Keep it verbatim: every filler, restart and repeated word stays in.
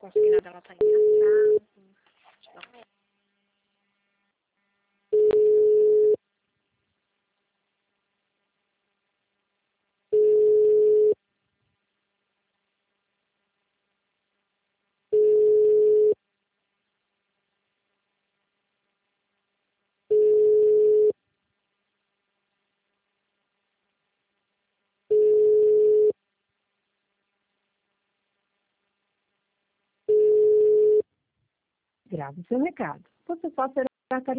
consegui nada, ela tá em atraso. Deixa eu dar uma... Grave seu recado. Você só será